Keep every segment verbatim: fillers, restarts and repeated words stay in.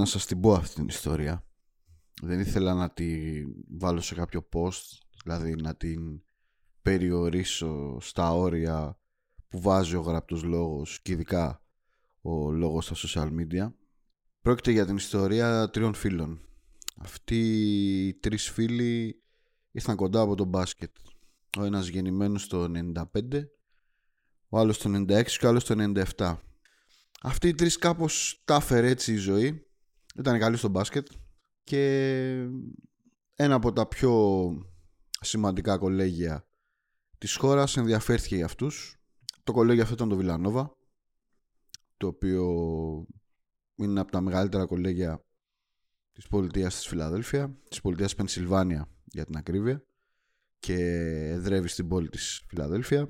να σας την πω αυτή την ιστορία. Δεν ήθελα να τη βάλω σε κάποιο post, δηλαδή να την περιορίσω στα όρια που βάζει ο γραπτός λόγος και ειδικά ο λόγος στα social media. Πρόκειται για την ιστορία τριών φίλων. Αυτοί οι τρεις φίλοι ήρθαν κοντά από το μπάσκετ. Ο ένας γεννημένος το ενενήντα πέντε, ο άλλος το ενενήντα έξι και ο άλλος το ενενήντα επτά. Αυτοί οι τρεις κάπως τα έφερε έτσι η ζωή. Ήταν καλοί στο μπάσκετ και ένα από τα πιο σημαντικά κολέγια της χώρας ενδιαφέρθηκε για αυτούς. Το κολέγιο αυτό ήταν το Βιλανόβα, το οποίο είναι από τα μεγαλύτερα κολέγια της πολιτείας της Φιλαδέλφια, της πολιτείας Πενσιλβάνια για την ακρίβεια, και εδρεύει στην πόλη της Φιλαδέλφια.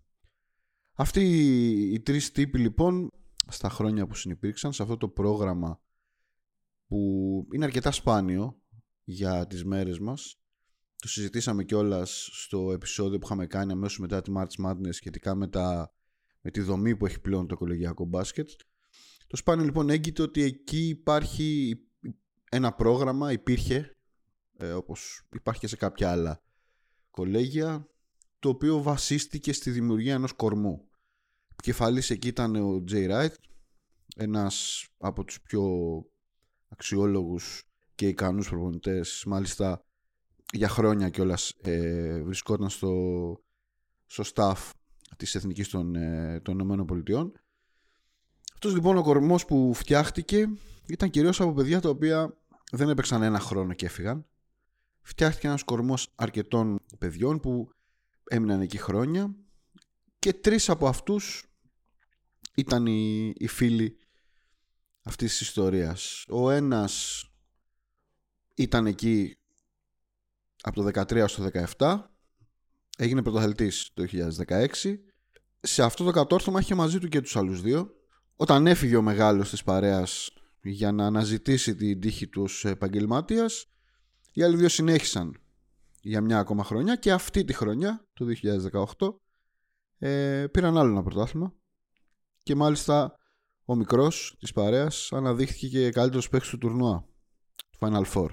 Αυτοί οι τρεις τύποι λοιπόν, στα χρόνια που συνυπήρξαν σε αυτό το πρόγραμμα που είναι αρκετά σπάνιο για τις μέρες μας, το συζητήσαμε κιόλας στο επεισόδιο που είχαμε κάνει αμέσως μετά τη March Madness σχετικά με, τα, με τη δομή που έχει πλέον το κολεγιακό μπάσκετ. Το σπάνιο λοιπόν έγκυται ότι εκεί υπάρχει ένα πρόγραμμα, υπήρχε ε, όπως υπάρχει και σε κάποια άλλα κολέγια, το οποίο βασίστηκε στη δημιουργία ενός κορμού. Επικεφαλής εκεί ήταν ο Jay Wright, ένας από τους πιο αξιόλογους και ικανούς προπονητές, μάλιστα για χρόνια κιόλας ε, βρισκόταν στο, στο staff της Εθνικής των, ε, των Ηνωμένων Πολιτειών. Αυτός λοιπόν ο κορμός που φτιάχτηκε ήταν κυρίως από παιδιά τα οποία δεν έπαιξαν ένα χρόνο και έφυγαν. Φτιάχτηκε ένας κορμός αρκετών παιδιών που έμειναν εκεί χρόνια και τρεις από αυτούς ήταν οι, οι φίλοι αυτής της ιστορίας. Ο ένας ήταν εκεί από το δεκατρία στο δεκαεπτά, έγινε πρωταθλητής το δύο χιλιάδες δεκαέξι. Σε αυτό το κατόρθωμα είχε μαζί του και τους άλλους δύο. Όταν έφυγε ο μεγάλος της παρέας για να αναζητήσει την τύχη του ως επαγγελματίας, οι άλλοι δύο συνέχισαν για μια ακόμα χρονιά και αυτή τη χρονιά, το δύο χιλιάδες δεκαοκτώ, ε, πήραν άλλο ένα πρωτάθλημα και μάλιστα ο μικρός της παρέας αναδείχθηκε και καλύτερος παίκτης του τουρνουά, του Final Four.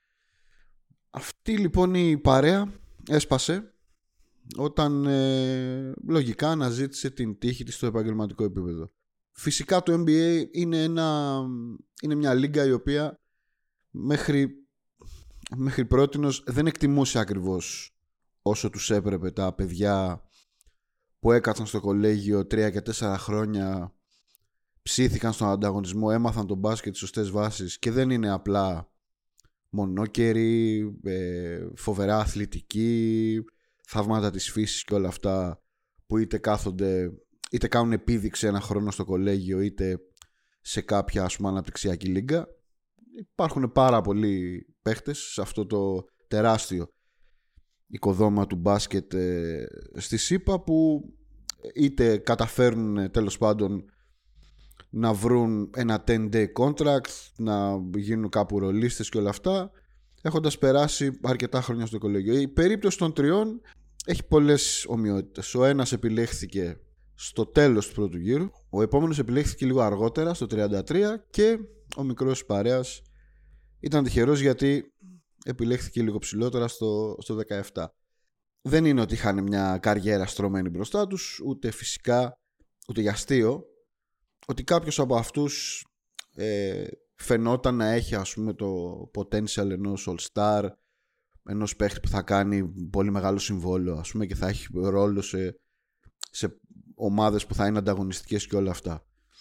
Αυτή λοιπόν η παρέα έσπασε όταν ε, λογικά αναζήτησε την τύχη της στο επαγγελματικό επίπεδο. Φυσικά το N B A είναι, ένα, είναι μια λίγκα η οποία μέχρι, μέχρι πρότινος δεν εκτιμούσε ακριβώς όσο τους έπρεπε τα παιδιά που έκατσαν στο κολέγιο τρία και τέσσερα χρόνια, ψήθηκαν στον ανταγωνισμό, έμαθαν τον μπάσκετ τις σωστές βάσεις και δεν είναι απλά μονόκεροι, ε, φοβερά αθλητικοί, θαύματα της φύσης και όλα αυτά που είτε κάθονται, είτε κάνουν επίδειξη ένα χρόνο στο κολέγιο είτε σε κάποια ας πούμε αναπτυξιακή λίγκα. Υπάρχουν πάρα πολλοί παίχτες σε αυτό το τεράστιο οικοδόμα του μπάσκετ ε, στη ΣΥΠΑ που είτε καταφέρνουν τέλος πάντων να βρουν ένα ten day contract, να γίνουν κάπου ρολίστες και όλα αυτά, έχοντας περάσει αρκετά χρόνια στο κολέγιο. Η περίπτωση των τριών έχει πολλές ομοιότητες. Ο ένας επιλέχθηκε στο τέλος του πρώτου γύρου, ο επόμενος επιλέχθηκε λίγο αργότερα στο τριάντα τρία και ο μικρός παρέας ήταν τυχερός γιατί επιλέχθηκε λίγο ψηλότερα στο, στο δεκαεπτά. Δεν είναι ότι είχαν μια καριέρα στρωμένη μπροστά τους, ούτε φυσικά ούτε για αστείο, ότι κάποιος από αυτούς ε, φαινόταν να έχει ας πούμε το potential ενός all-star, ενός παίχτη που θα κάνει πολύ μεγάλο συμβόλαιο ας πούμε και θα έχει ρόλο σε, σε ομάδες που θα είναι ανταγωνιστικές και όλα αυτά.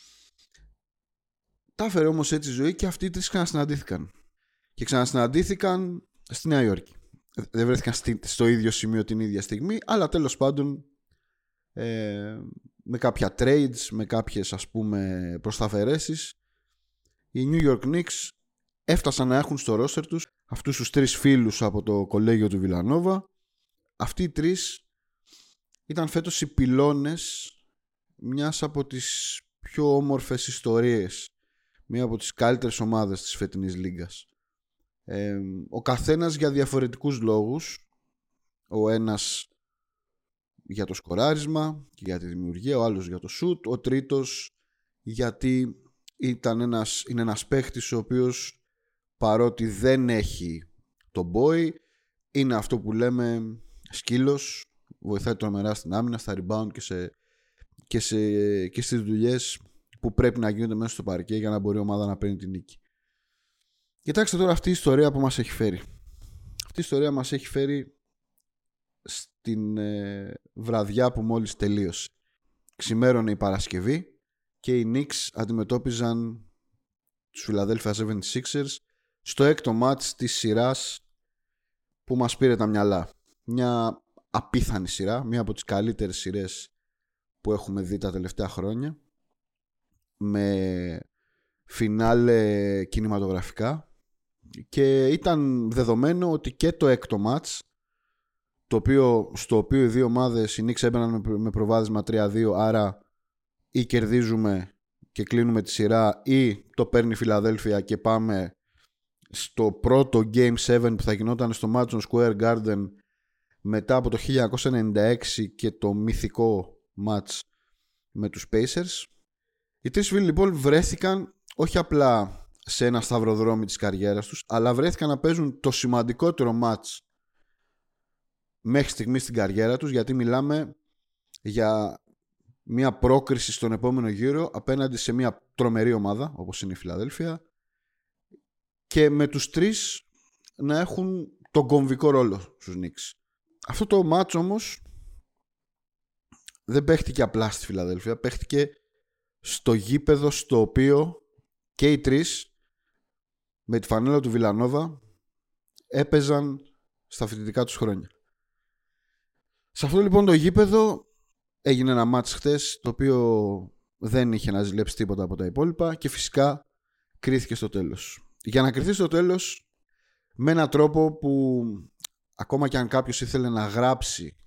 Τα έφερε όμως έτσι η ζωή και αυτοί οι τρεις ξανασυναντήθηκαν. Και ξανασυναντήθηκαν στη Νέα Υόρκη. Δεν βρέθηκαν στη, στο ίδιο σημείο την ίδια στιγμή, αλλά τέλος πάντων ε, με κάποια trades, με κάποιες ας πούμε προσταφαιρέσεις, οι New York Knicks έφτασαν να έχουν στο roster τους αυτούς τους τρεις φίλους από το κολέγιο του Βιλανόβα. Αυτοί οι τρεις ήταν φέτος οι πυλώνες μιας από τις πιο όμορφες ιστορίες, μία από τις καλύτερες ομάδες της φετινής λίγκας. Ε, ο καθένας για διαφορετικούς λόγους, ο ένας για το σκοράρισμα και για τη δημιουργία, ο άλλος για το shoot, ο τρίτος γιατί ήταν ένας, είναι ένας παίχτης ο οποίος παρότι δεν έχει τον boy, είναι αυτό που λέμε σκύλος, βοηθάει τρομερά στην άμυνα, στα rebound και, σε, και, σε, και στις δουλειές που πρέπει να γίνονται μέσα στο παρκέ για να μπορεί η ομάδα να παίρνει την νίκη. Κοιτάξτε τώρα αυτή η ιστορία που μας έχει φέρει. Αυτή η ιστορία μας έχει φέρει στην ε, βραδιά που μόλις τελείωσε. Ξημέρωνε η Παρασκευή και οι Knicks αντιμετώπιζαν τους Philadelphia εβδομήντα έξι ers στο έκτο μάτς της σειράς που μας πήρε τα μυαλά. Μια απίθανη σειρά, μια από τις καλύτερες σειρές που έχουμε δει τα τελευταία χρόνια, με φινάλε κινηματογραφικά, και ήταν δεδομένο ότι και το έκτο μάτς, το οποίο, στο οποίο οι δύο ομάδες, οι Knicks έμπαιναν με προβάδισμα τρία δύο, άρα ή κερδίζουμε και κλείνουμε τη σειρά ή το παίρνει η Φιλαδέλφια και πάμε στο πρώτο Game επτά που θα γινόταν στο Madison Square Garden μετά από το χίλια εννιακόσια ενενήντα έξι και το μυθικό match με τους Pacers. Οι τρεις φίλοι λοιπόν βρέθηκαν όχι απλά σε ένα σταυροδρόμι της καριέρας τους, αλλά βρέθηκαν να παίζουν το σημαντικότερο match μέχρι στιγμής στην καριέρα τους, γιατί μιλάμε για μια πρόκριση στον επόμενο γύρο απέναντι σε μια τρομερή ομάδα όπως είναι η Φιλαδέλφια, και με τους τρεις να έχουν τον κομβικό ρόλο στους Knicks. Αυτό το match όμως δεν παίχτηκε απλά στη Φιλαδέλφια, παίχτηκε στο γήπεδο στο οποίο και οι τρεις με τη φανέλα του Βιλανόβα έπαιζαν στα φοιτητικά τους χρόνια. Σε αυτό λοιπόν το γήπεδο έγινε ένα μάτς χτες, το οποίο δεν είχε να ζηλέψει τίποτα από τα υπόλοιπα και φυσικά κρίθηκε στο τέλος. Για να κριθεί στο τέλος με έναν τρόπο που ακόμα και αν κάποιος ήθελε να γράψει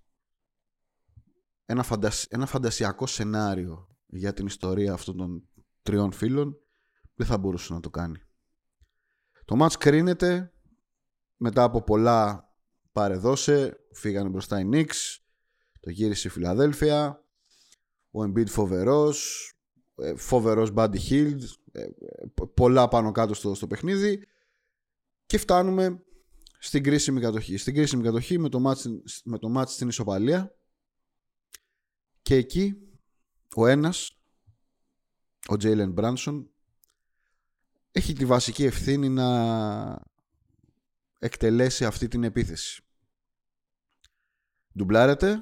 ένα, φαντασ... ένα φαντασιακό σενάριο για την ιστορία αυτών των τριών φίλων, δεν θα μπορούσε να το κάνει. Το μάτς κρίνεται μετά από πολλά πάρε-δώσε, φύγανε μπροστά οι Knicks, το γύρισε η Φιλαδέλφια, ο Embiid φοβερός, φοβερός Buddy Hield, πολλά πάνω κάτω στο, στο παιχνίδι, και φτάνουμε στην κρίσιμη κατοχή. Στην κρίσιμη κατοχή με το μάτς, με το μάτς στην ισοπαλία, και εκεί ο ένας, ο Jalen Brunson, έχει τη βασική ευθύνη να εκτελέσει αυτή την επίθεση. Ντουμπλάρεται,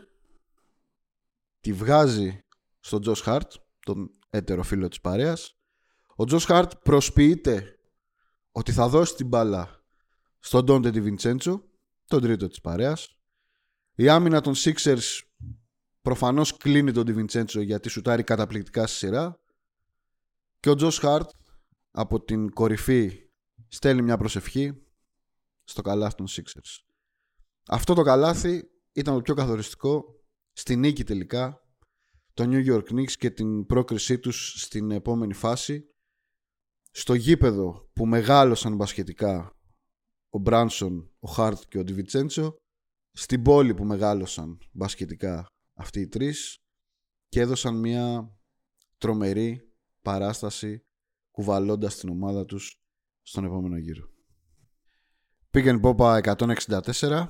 τη βγάζει στον Josh Hart, τον έτερο φίλο της παρέας. Ο Josh Hart προσποιείται ότι θα δώσει την μπάλα στον Donte DiVincenzo, τον τρίτο της παρέας. Η άμυνα των Sixers προφανώς κλείνει τον DiVincenzo γιατί σουτάρει καταπληκτικά στη σειρά, και ο Josh Hart από την κορυφή στέλνει μια προσευχή στο καλάθι των Sixers. Αυτό το καλάθι ήταν το πιο καθοριστικό στη νίκη τελικά των New York Knicks και την πρόκρισή τους στην επόμενη φάση, στο γήπεδο που μεγάλωσαν μπασκετικά ο Μπράνσον, ο Χάρτ και ο DiVincenzo, στην πόλη που μεγάλωσαν μπασκετικά αυτοί οι τρεις και έδωσαν μια τρομερή παράσταση κουβαλώντας την ομάδα τους στον επόμενο γύρο. Pick and Popa εκατόν εξήντα τέσσερα.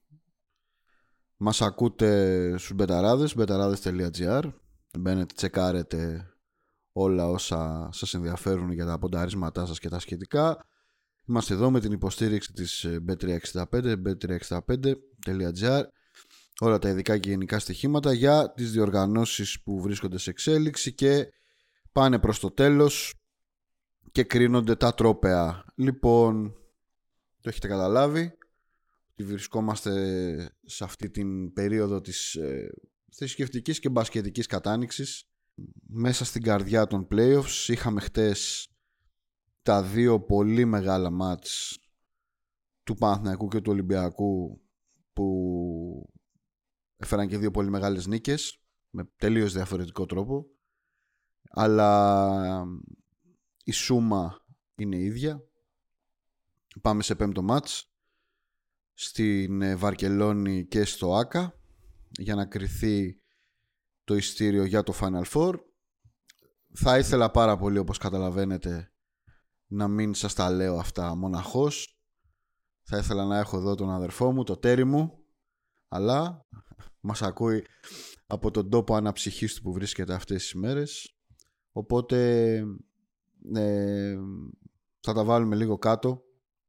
Μας ακούτε στους μπεταράδες, μπεταράδες τελεία τζι άρ. Μπαίνετε, τσεκάρετε όλα όσα σας ενδιαφέρουν για τα πονταρίσματά σας και τα σχετικά. Είμαστε εδώ με την υποστήριξη της μπετ τριακόσια εξήντα πέντε, μπετ τριακόσια εξήντα πέντε τελεία τζι άρ. Όλα τα ειδικά και γενικά στοιχήματα για τις διοργανώσεις που βρίσκονται σε εξέλιξη και πάνε προς το τέλος και κρίνονται τα τρόπαια. Λοιπόν, το έχετε καταλάβει ότι βρισκόμαστε σε αυτή την περίοδο της ε, θρησκευτικής και μπασκετικής κατάνοιξης. Μέσα στην καρδιά των playoffs είχαμε χτες τα δύο πολύ μεγάλα μάτς του Παναθηναϊκού και του Ολυμπιακού, που έφεραν και δύο πολύ μεγάλες νίκες με τελείως διαφορετικό τρόπο, αλλά η σούμα είναι ίδια. Πάμε σε πέμπτο μάτς στην Βαρκελόνη και στο Άκα για να κριθεί το ειστήριο για το Final Four. Θα ήθελα πάρα πολύ, όπως καταλαβαίνετε, να μην σας τα λέω αυτά μοναχός. Θα ήθελα να έχω εδώ τον αδερφό μου, το τέρι μου, αλλά μας ακούει από τον τόπο αναψυχής του που βρίσκεται αυτές τις μέρες. Οπότε ε, θα τα βάλουμε λίγο κάτω.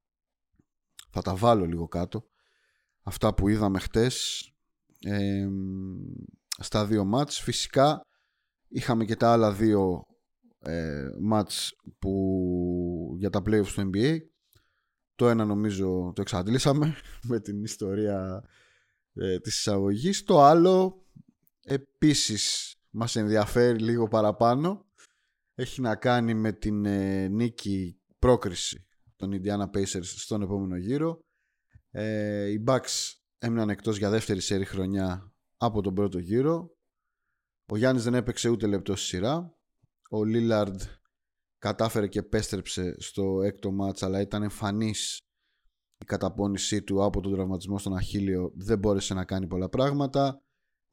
Θα τα βάλω λίγο κάτω. Αυτά που είδαμε χτες ε, στα δύο μάτς. Φυσικά είχαμε και τα άλλα δύο ε, μάτς που, για τα playoffs του N B A. Το ένα νομίζω το εξαντλήσαμε με την ιστορία ε, της εισαγωγής. Το άλλο επίσης μας ενδιαφέρει λίγο παραπάνω. Έχει να κάνει με την ε, νίκη πρόκριση των Indiana Pacers στον επόμενο γύρο. Ε, οι Bucks έμειναν εκτός για δεύτερη σέρι χρονιά από τον πρώτο γύρο. Ο Γιάννης δεν έπαιξε ούτε λεπτό στη σειρά. Ο Lillard κατάφερε και επέστρεψε στο έκτο μάτς, αλλά ήταν εμφανής η καταπώνησή του από τον τραυματισμό στον Αχίλλειο. Δεν μπόρεσε να κάνει πολλά πράγματα.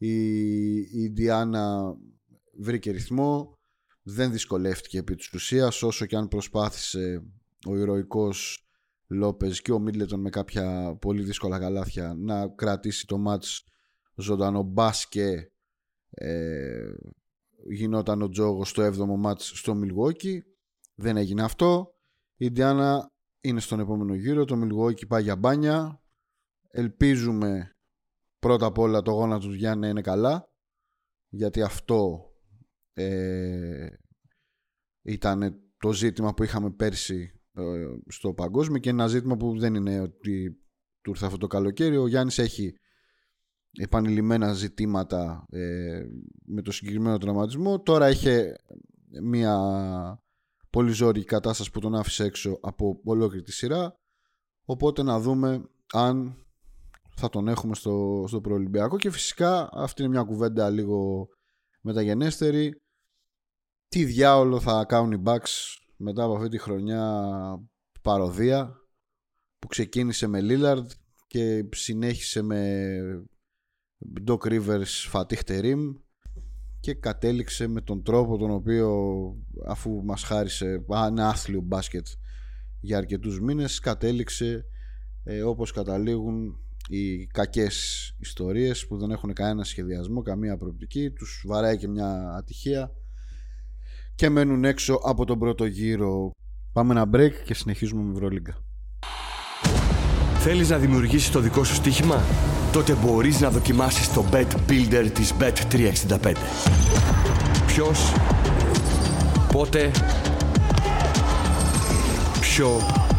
Η Ιντιάνα βρήκε ρυθμό, δεν δυσκολεύτηκε επί της ουσίας, όσο και αν προσπάθησε ο ηρωικός Λόπεζ και ο Μίτλετον με κάποια πολύ δύσκολα καλάθια να κρατήσει το μάτς ζωντανό. Μπάσκε ε, γινόταν ο τζόγος στο έβδομο μάτς στο Μιλγουόκι. Δεν έγινε αυτό. Η Ιντιάνα είναι στον επόμενο γύρο. Το Μιλγουόκι πάει για μπάνια. Ελπίζουμε πρώτα απ' όλα το γόνατο του Γιάννη να είναι καλά, γιατί αυτό ε, ήταν το ζήτημα που είχαμε πέρσι ε, στο παγκόσμιο, και ένα ζήτημα που δεν είναι ότι του ήρθε αυτό το καλοκαίρι. Ο Γιάννης έχει επανειλημμένα ζητήματα ε, με το συγκεκριμένο τραυματισμό. Τώρα είχε μια πολύ ζώρικη κατάσταση που τον άφησε έξω από ολόκληρη τη σειρά, οπότε να δούμε αν θα τον έχουμε στο, στο προολυμπιακό. Και φυσικά αυτή είναι μια κουβέντα λίγο μεταγενέστερη. Τι διάολο θα κάνουν οι Bucks μετά από αυτή τη χρονιά παροδία που ξεκίνησε με Lillard και συνέχισε με Doc Rivers, Fatih Terim και κατέληξε με τον τρόπο τον οποίο, αφού μας χάρισε ένα άθλιο μπάσκετ για αρκετούς μήνες, κατέληξε ε, όπως καταλήγουν οι κακές ιστορίες που δεν έχουν κανένα σχεδιασμό, καμία προοπτική. Τους βαράει και μια ατυχία και μένουν έξω από τον πρώτο γύρο. Πάμε ένα break και συνεχίζουμε με Ευρωλίγκα. Θέλεις να δημιουργήσεις το δικό σου στοίχημα? Τότε μπορείς να δοκιμάσεις το Bet Builder της μπετ τριακόσια εξήντα πέντε. Ποιος, πότε, ποιο,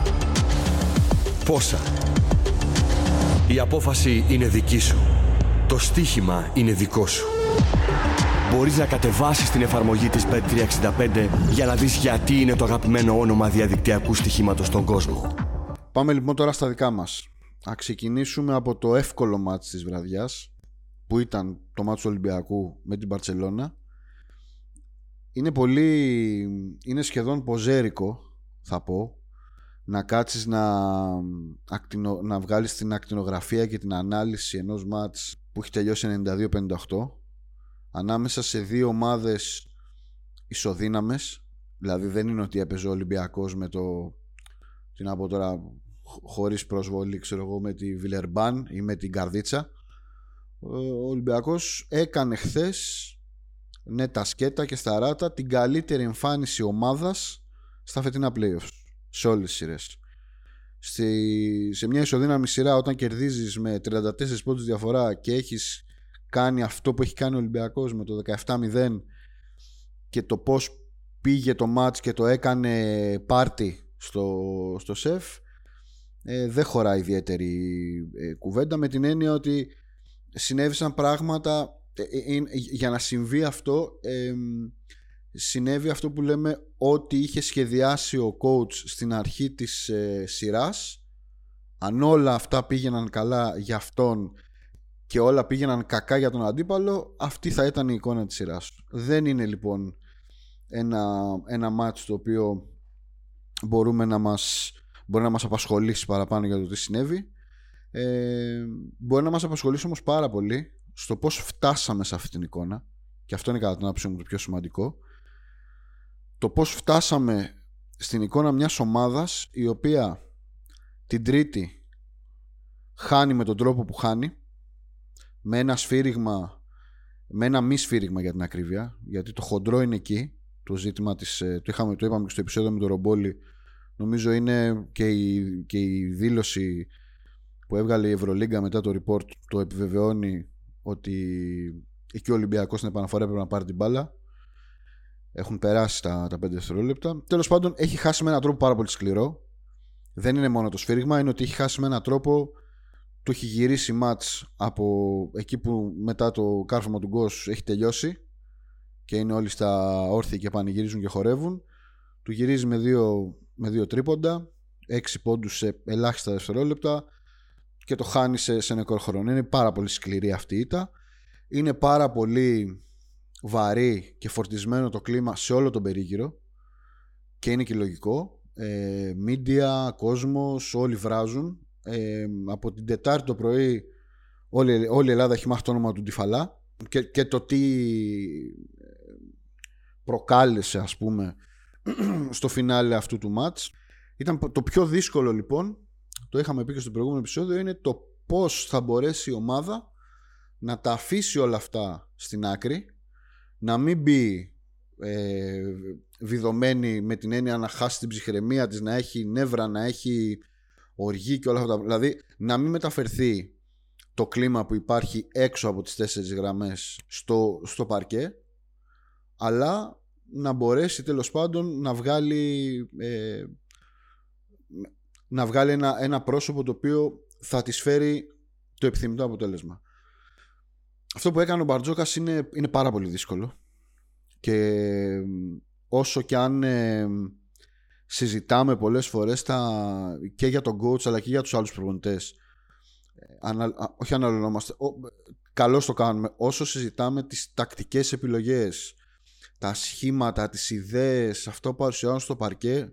πόσα. Η απόφαση είναι δική σου. Το στοίχημα είναι δικό σου. Μπορείς να κατεβάσεις την εφαρμογή της μπετ τριακόσια εξήντα πέντε για να δεις γιατί είναι το αγαπημένο όνομα διαδικτυακού στοιχήματος στον κόσμο. Πάμε λοιπόν τώρα στα δικά μας. Να ξεκινήσουμε από το εύκολο μάτς της βραδιάς, που ήταν το μάτς του Ολυμπιακού με την Μπαρτσελώνα. Είναι πολύ... είναι σχεδόν ποζέρικο, θα πω, να κάτσεις να, ακτινο... να βγάλεις την ακτινογραφία και την ανάλυση ενός μάτς που έχει τελειώσει ενενήντα δύο πενήντα οκτώ ανάμεσα σε δύο ομάδες ισοδύναμες. Δηλαδή δεν είναι ότι έπαιζε ο Ολυμπιακός με το, τι να πω τώρα, χωρίς προσβολή, ξέρω εγώ, με τη Βιλερμπάν ή με την Καρδίτσα. Ο Ολυμπιακός έκανε χθες, ναι, τα σκέτα και στα ράτα, την καλύτερη εμφάνιση ομάδας στα φετινά playoffs σε όλες τις σειρές. Στη, σε μια ισοδύναμη σειρά, όταν κερδίζεις με τριάντα τέσσερις πόντους διαφορά και έχεις κάνει αυτό που έχει κάνει ο Ολυμπιακός με το δεκαεπτά μηδέν και το πως πήγε το μάτς και το έκανε πάρτι στο, στο σεφ, ε, δεν χωράει ιδιαίτερη ε, κουβέντα, με την έννοια ότι συνέβησαν πράγματα ε, ε, ε, για να συμβεί αυτό. ε, συνέβη αυτό που λέμε ότι είχε σχεδιάσει ο coach στην αρχή της ε, σειράς. Αν όλα αυτά πήγαιναν καλά για αυτόν και όλα πήγαιναν κακά για τον αντίπαλο, αυτή θα ήταν η εικόνα της σειράς. Δεν είναι λοιπόν ένα, ένα μάτς το οποίο μπορούμε να μας, μπορεί να μας απασχολήσει παραπάνω για το τι συνέβη. ε, Μπορεί να μας απασχολήσει όμως πάρα πολύ στο πώς φτάσαμε σε αυτή την εικόνα, και αυτό είναι κατά την άποψή μου το πιο σημαντικό. το πώς φτάσαμε στην εικόνα μιας ομάδας η οποία την Τρίτη χάνει με τον τρόπο που χάνει, με ένα σφύριγμα, με ένα μη σφύριγμα για την ακρίβεια, γιατί το χοντρό είναι εκεί. Το ζήτημα της, το, είχαμε, το είπαμε και στο επεισόδιο με τον Ρομπόλη, νομίζω είναι και η, και η δήλωση που έβγαλε η Ευρωλίγκα μετά το report, το επιβεβαιώνει ότι εκεί ο Ολυμπιακός στην επαναφορά έπρεπε να πάρει την μπάλα. Έχουν περάσει τα, τα πέντε δευτερόλεπτα. Τέλος πάντων, έχει χάσει με έναν τρόπο πάρα πολύ σκληρό. Δεν είναι μόνο το σφύριγμα, είναι ότι έχει χάσει με έναν τρόπο. Του έχει γυρίσει μάτς από εκεί που μετά το κάρφωμα του γκος έχει τελειώσει και είναι όλοι στα όρθια και πανηγυρίζουν και χορεύουν. Του γυρίζει με δύο, με δύο τρίποντα, έξι πόντους σε ελάχιστα δευτερόλεπτα και το χάνει σε, σε νεκρό χρόνο. Είναι πάρα πολύ σκληρή αυτή η ήττα. Είναι πάρα πολύ βαρύ και φορτισμένο το κλίμα σε όλο τον περίγυρο και είναι και λογικό. Ε, media, κόσμος, όλοι βράζουν. Ε, από την Τετάρτη το πρωί όλη, όλη η Ελλάδα έχει μάθει το όνομα του Ντιφαλά και, και το τι προκάλεσε, ας πούμε, στο φινάλε αυτού του μάτς. Ήταν το πιο δύσκολο, λοιπόν, το είχαμε πει και στο προηγούμενο επεισόδιο, είναι το πώς θα μπορέσει η ομάδα να τα αφήσει όλα αυτά στην άκρη, να μην μπει ε, βιδωμένη με την έννοια να χάσει την ψυχραιμία της, να έχει νεύρα, να έχει οργή και όλα αυτά. Δηλαδή να μην μεταφερθεί το κλίμα που υπάρχει έξω από τις τέσσερις γραμμές στο, στο παρκέ, αλλά να μπορέσει τέλος πάντων να βγάλει ε, να βγάλει ένα, ένα πρόσωπο το οποίο θα της φέρει το επιθυμητό αποτέλεσμα. Αυτό που έκανε ο Μπαρτζόκας είναι, είναι πάρα πολύ δύσκολο και όσο κι αν ε, συζητάμε πολλές φορές τα, και για τον coach αλλά και για τους άλλους προπονητές, ανα, όχι αναλωνόμαστε, καλώς το κάνουμε, όσο συζητάμε τις τακτικές επιλογές, τα σχήματα, τις ιδέες, αυτό που παρουσιάζουν στο παρκέ,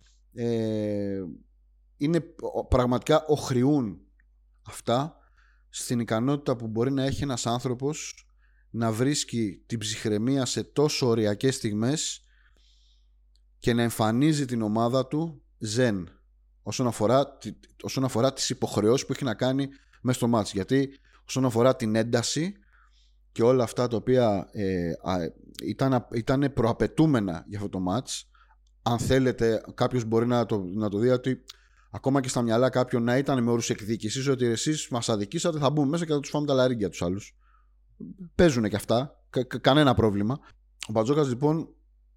ε, είναι πραγματικά οχριούν αυτά στην ικανότητα που μπορεί να έχει ένας άνθρωπος να βρίσκει την ψυχραιμία σε τόσο οριακές στιγμές και να εμφανίζει την ομάδα του ζεν όσον αφορά, όσον αφορά τις υποχρεώσεις που έχει να κάνει μέσα στο μάτς. Γιατί όσον αφορά την ένταση και όλα αυτά τα οποία ε, α, ήταν, ήταν προαπαιτούμενα για αυτό το μάτς, αν θέλετε κάποιος μπορεί να το, να το δει ότι ακόμα και στα μυαλά κάποιον να ήταν με όρους εκδίκησης, ότι εσείς μας αδικήσατε, θα μπούμε μέσα και θα τους φάμε τα λαρίγκια τους άλλους. Παίζουν και αυτά, κα, κανένα πρόβλημα. Ο Μπαρτζόκας λοιπόν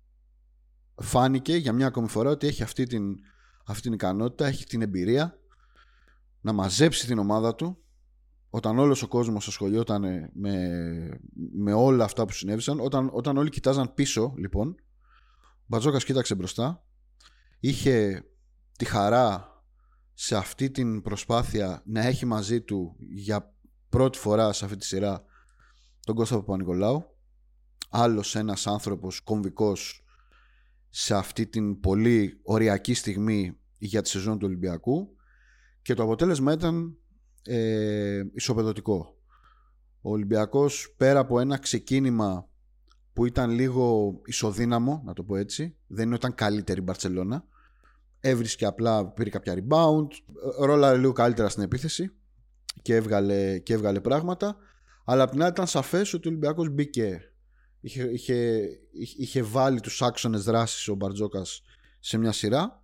φάνηκε για μια ακόμη φορά ότι έχει αυτή την, αυτή την ικανότητα, έχει την εμπειρία να μαζέψει την ομάδα του όταν όλος ο κόσμος ασχολιόταν με, με όλα αυτά που συνέβησαν. Όταν, όταν όλοι κοιτάζαν πίσω, λοιπόν, ο Μπαρτζόκας κοίταξε μπροστά, είχε τη χαρά σε αυτή την προσπάθεια να έχει μαζί του για πρώτη φορά σε αυτή τη σειρά τον Κώστα Παπα-Νικολάου, άλλος ένας άνθρωπος κομβικός σε αυτή την πολύ οριακή στιγμή για τη σεζόν του Ολυμπιακού, και το αποτέλεσμα ήταν ε, ισοπεδωτικό. Ο Ολυμπιακός, πέρα από ένα ξεκίνημα που ήταν λίγο ισοδύναμο, να το πω έτσι, δεν ήταν καλύτερη η Μπαρτσελώνα, έβρισκε απλά, πήρε κάποια rebound, ρόλαρε λίγο καλύτερα στην επίθεση και έβγαλε, και έβγαλε πράγματα, αλλά απ' την άλλη ήταν σαφές ότι ο Ολυμπιακός μπήκε, είχε, είχε, είχε βάλει τους άξονες δράσης ο Μπαρτζόκας σε μια σειρά,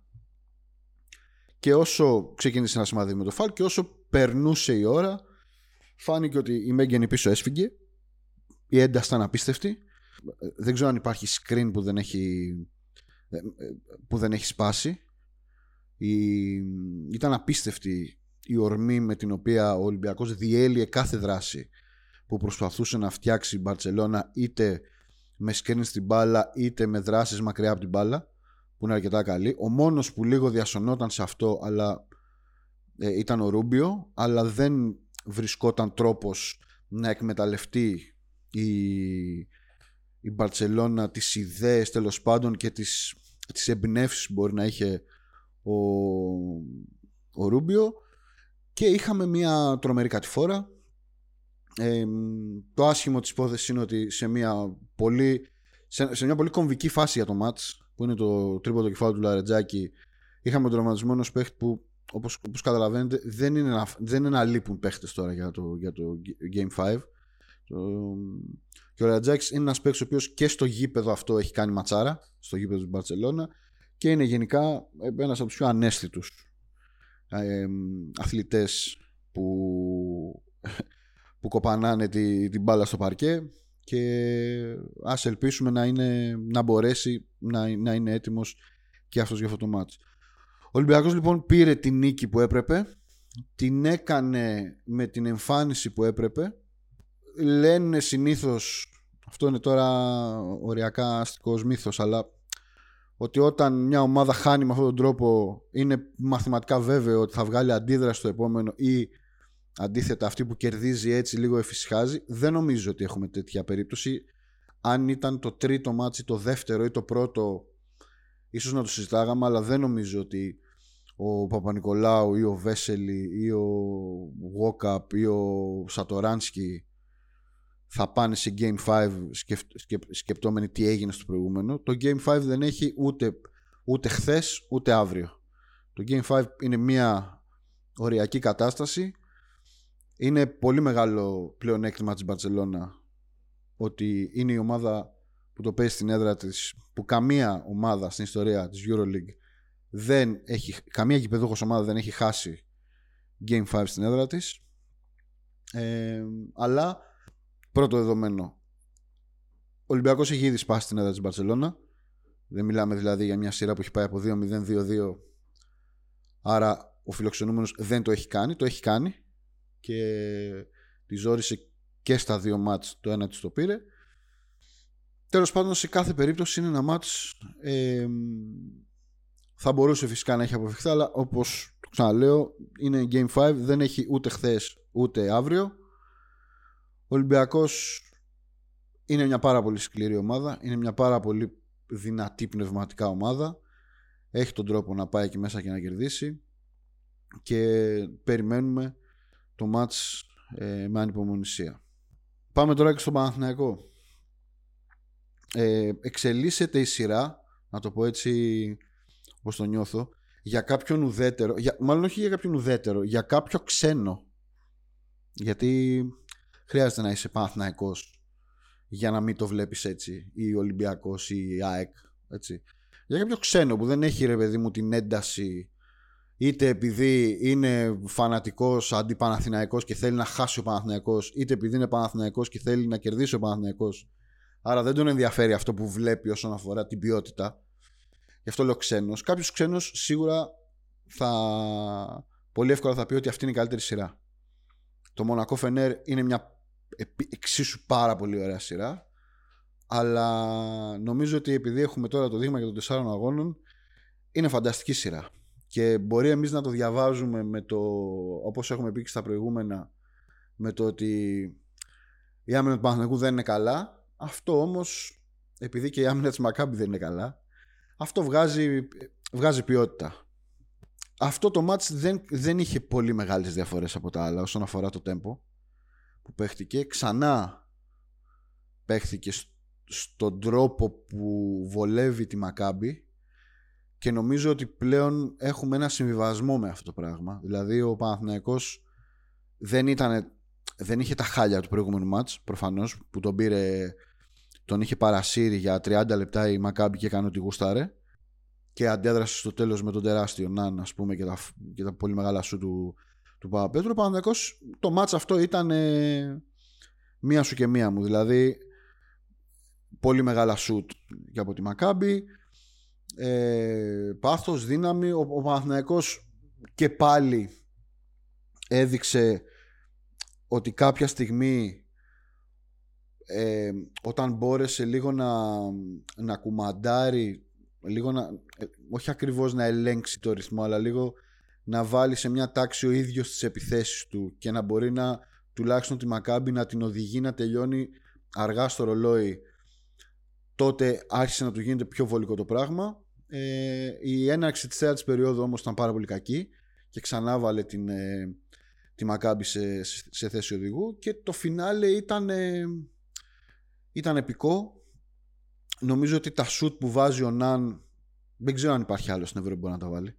και όσο ξεκίνησε να σημαδεύει με το φάουλ και όσο περνούσε η ώρα, φάνηκε ότι η Μέγγενη πίσω έσφυγε, η ένταση ήταν απίστευτη. Δεν ξέρω αν υπάρχει screen που δεν έχει, που δεν έχει σπάσει. Η... Ήταν απίστευτη η ορμή με την οποία ο Ολυμπιακός διέλυε κάθε δράση που προσπαθούσε να φτιάξει η Μπαρτσελώνα, είτε με screen στην μπάλα είτε με δράσεις μακριά από την μπάλα, που είναι αρκετά καλή. Ο μόνος που λίγο διασωνόταν σε αυτό αλλά ε, ήταν ο Ρούμπιο, αλλά δεν βρισκόταν τρόπος να εκμεταλλευτεί η, η Μπαρτσελώνα τις ιδέες τέλος πάντων και τις, τις εμπνεύσεις που μπορεί να είχε ο, ο Ρούμπιο, και είχαμε μια τρομερή κατηφόρα. Ε, το άσχημο της υπόθεσης είναι ότι σε μια πολύ, σε, σε μια πολύ κομβική φάση για το μάτς, που είναι το τρίποντο κεφάλι του Λαρετζάκη, είχαμε τον τραυματισμό ενός παίχτη που, όπως, όπως καταλαβαίνετε, δεν είναι, να, δεν είναι να λείπουν παίχτες τώρα για το, για το Game πέντε. Το... Και ο Λαρετζάκης είναι ένας παίχτης ο οποίος και στο γήπεδο αυτό έχει κάνει ματσάρα, στο γήπεδο της Μπαρτσελώνα, και είναι γενικά ένας από τους πιο ανέστητους ε, αθλητές που, που κοπανάνε τη, την μπάλα στο παρκέ, και ας ελπίσουμε να, είναι, να μπορέσει να, να είναι έτοιμος και αυτός για αυτό το μάτς. Ο Ολυμπιακός λοιπόν πήρε την νίκη που έπρεπε, την έκανε με την εμφάνιση που έπρεπε. Λένε συνήθως, αυτό είναι τώρα οριακά αστικός μύθος, αλλά ότι όταν μια ομάδα χάνει με αυτόν τον τρόπο είναι μαθηματικά βέβαιο ότι θα βγάλει αντίδραση στο επόμενο, ή αντίθετα αυτή που κερδίζει έτσι λίγο εφησυχάζει. Δεν νομίζω ότι έχουμε τέτοια περίπτωση. Αν ήταν το τρίτο μάτσι, το δεύτερο ή το πρώτο, ίσως να το συζητάγαμε, αλλά δεν νομίζω ότι ο Παπα-Νικολάου ή ο Βέσελη ή ο Γόκαπ ή ο Σατοράνσκι θα πάνε σε Game πέντε σκεφ, σκεφ, σκεπτόμενοι τι έγινε στο προηγούμενο. Το Game πέντε δεν έχει ούτε, ούτε χθες ούτε αύριο. Το Game πέντε είναι μια οριακή κατάσταση. Είναι πολύ μεγάλο πλεονέκτημα της Μπαρτσελώνα ότι είναι η ομάδα που το παίζει στην έδρα της, που καμία ομάδα στην ιστορία της EuroLeague δεν έχει, καμία γηπεδούχος ομάδα δεν έχει χάσει Game πέντε στην έδρα της. ε, αλλά πρώτο δεδομένο, ο Ολυμπιακός έχει ήδη σπάσει την έδρα της Μπαρτσελώνα. Δεν μιλάμε δηλαδή για μια σειρά που έχει πάει από δύο μηδέν δύο δύο, άρα ο φιλοξενούμενος δεν το έχει κάνει. Το έχει κάνει και τη ζόρισε και στα δύο μάτς, το ένα της το πήρε. Τέλος πάντων, σε κάθε περίπτωση είναι ένα μάτς, ε, θα μπορούσε φυσικά να έχει αποφευχθεί, αλλά όπως το ξαναλέω, είναι Game πέντε, δεν έχει ούτε χθες ούτε αύριο. Ο Ολυμπιακός είναι μια πάρα πολύ σκληρή ομάδα, είναι μια πάρα πολύ δυνατή πνευματικά ομάδα, έχει τον τρόπο να πάει εκεί μέσα και να κερδίσει, και περιμένουμε το μάτς ε, με ανυπομονησία. Πάμε τώρα και στο Παναθηναϊκό. Ε, εξελίσσεται η σειρά, να το πω έτσι όπως το νιώθω, για κάποιον ουδέτερο, για, μάλλον όχι για κάποιον ουδέτερο, για κάποιο ξένο, γιατί χρειάζεται να είσαι Παναθηναϊκός για να μην το βλέπεις έτσι, ή Ολυμπιακός ή ΑΕΚ, έτσι. Για κάποιο ξένο που δεν έχει, ρε παιδί μου, την ένταση, είτε επειδή είναι φανατικός αντιπαναθηναϊκός και θέλει να χάσει ο Παναθηναϊκός, είτε επειδή είναι Παναθηναϊκός και θέλει να κερδίσει ο Παναθηναϊκός, άρα δεν τον ενδιαφέρει αυτό που βλέπει όσον αφορά την ποιότητα. Γι' αυτό λέω ξένος. Κάποιος ξένος σίγουρα θα, πολύ εύκολα θα πει ότι αυτή είναι η καλύτερη σειρά. Το Μονακό Φενέρ είναι μια εξίσου πάρα πολύ ωραία σειρά, αλλά νομίζω ότι επειδή έχουμε τώρα το δείγμα για των τεσσάρων αγώνων, είναι φανταστική σειρά. Και μπορεί εμείς να το διαβάζουμε με το, όπως έχουμε πει και στα προηγούμενα, με το ότι η άμυνα του Παναθηναϊκού δεν είναι καλά. Αυτό όμως, επειδή και η άμυνα της Μακάμπι δεν είναι καλά, αυτό βγάζει, βγάζει ποιότητα. Αυτό το μάτς δεν, δεν είχε πολύ μεγάλες διαφορές από τα άλλα όσον αφορά το τέμπο που παίχτηκε. Ξανά παίχτηκε στον τρόπο που βολεύει τη Μακάμπι, και νομίζω ότι πλέον έχουμε ένα συμβιβασμό με αυτό το πράγμα. Δηλαδή ο Παναθηναϊκός δεν, ήταν, δεν είχε τα χάλια του προηγούμενου μάτς, προφανώς, που τον πήρε, τον είχε παρασύρει για τριάντα λεπτά η Μακάμπι και έκανε ό,τι γούσταρε, και αντέδρασε στο τέλος με τον τεράστιο Ναν, ας πούμε, και τα, και τα πολύ μεγάλα σου του, του Παπαπέτρου. Ο Παναθηναϊκός, το μάτς αυτό ήταν ε, μία σου και μία μου. Δηλαδή πολύ μεγάλα σουτ και από τη Μακάμπι, ε, πάθος, δύναμη. Ο, ο Παναθηναϊκός και πάλι έδειξε ότι κάποια στιγμή, ε, όταν μπόρεσε λίγο να, να κουμαντάρει, λίγο να, ε, όχι ακριβώς να ελέγξει το ρυθμό, αλλά λίγο να βάλει σε μια τάξη ο ίδιος τις επιθέσεις του και να μπορεί να, τουλάχιστον τη Μακάμπι, να την οδηγεί να τελειώνει αργά στο ρολόι, τότε άρχισε να του γίνεται πιο βολικό το πράγμα. Ε, η έναρξη της τέταρτης περίοδου όμως ήταν πάρα πολύ κακή και ξανά βάλε την, ε, τη Μακάμπι σε, σε θέση οδηγού, και το φινάλε ήταν, ε, ήταν επικό. Νομίζω ότι τα σουτ που βάζει ο Ναν Δεν ξέρω αν υπάρχει άλλο στην Ευρώπη που μπορεί να τα βάλει.